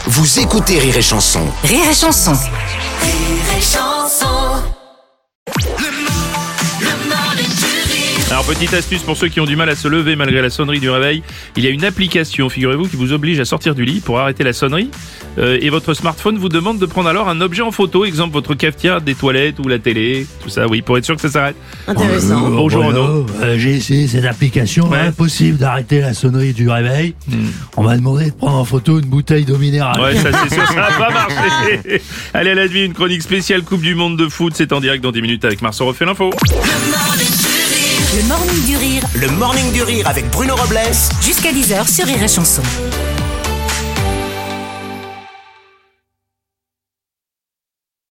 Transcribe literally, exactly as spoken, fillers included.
vous écoutez Rire et Chanson. Rire et Chanson. Rire et Chanson. Alors, petite astuce pour ceux qui ont du mal à se lever malgré la sonnerie du réveil. Il y a une application, figurez-vous, qui vous oblige à sortir du lit pour arrêter la sonnerie. Euh, et votre smartphone vous demande de prendre alors un objet en photo, exemple votre cafetière, des toilettes ou la télé, tout ça, oui, pour être sûr que ça s'arrête. Intéressant. Euh, Bonjour Voilà, Renaud. euh, j'ai essayé cette application, Ouais. impossible d'arrêter la sonnerie du réveil. On m'a demandé de prendre en photo une bouteille d'eau minérale. Ouais, ça c'est sûr, ça n'a pas marché. Allez, à la nuit, une chronique spéciale Coupe du Monde de foot, c'est en direct dans dix minutes avec Marceau refait l'info. Le morning du rire, Le Morning du Rire avec Bruno Robles jusqu'à dix heures sur Rire et Chanson.